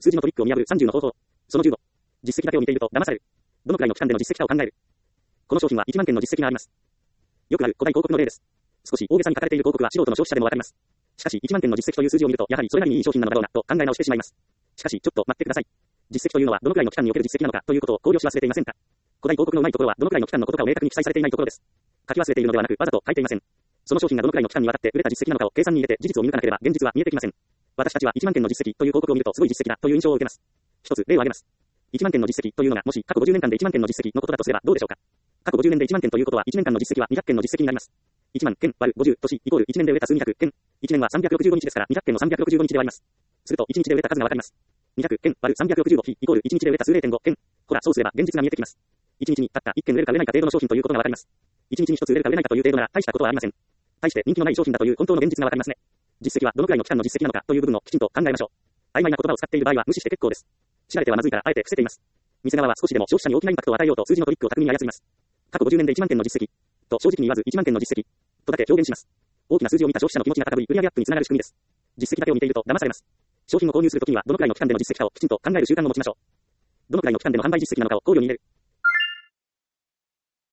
数字のトリックを見破る30の方法。その15。実績だけを見ていると騙される。どのくらいの期間での実績かを考える。この商品は1万件の実績があります。よくある古代広告の例です。少し大げさに書かれている広告は素人の消費者でもわかります。しかし1万件の実績という数字を見ると、やはりそれなりにいい商品なのだろうなと考え直してしまいます。しかしちょっと待ってください。実績というのはどのくらいの期間における実績なのかということを考慮し忘れていませんか。古代広告のうまいところはどのくらいの期間のことかを明確に記載されていないところです。書き忘れているのではなくわざと書いていません。その商品がどのくらいの期間にわたって売れた実績なのかを計算に入れて事実を見抜かなければ現実は見えてきません。私たちは1万件の実績という広告を見るとすごい実績だという印象を受けます。一つ例を挙げます。1万件の実績というのがもし過去50年間で1万件の実績のことだとすればどうでしょうか。過去50年で1万件ということは1年間の実績は200件の実績になります。1万件割る50年イコール1年で売れた数200件。1年は365日ですから200件の365日で割ります。すると1日で売れた数がわかります。200件割る365日イコール1日で売れた数 0.5 件。ほらそうすれば現実が見えてきます。1日にたった1件売れるか売れないか程度の商品ということがわかります。1日に1つ売れるか売れないかという程度なら大したことはありません。対して人気のない商品だという本当の現実がわかりますね。実績はどのくらいの期間の実績なのかという部分をきちんと考えましょう。曖昧な言葉を使っている場合は無視して結構です。知られてはまずいからあえて伏せています。店側は少しでも消費者に大きなインパクトを与えようと数字のトリックを巧みに操ります。過去50年で1万件の実績と正直に言わず1万件の実績とだけ表現します。大きな数字を見た消費者の気持ちが高ぶり売上アップにつながる仕組みです。実績だけを見ていると騙されます。商品を購入するときにはどのくらいの期間での実績かをきちんと考える習慣を持ちましょう。どのくらいの期間での販売実績なのかを考慮に入れる。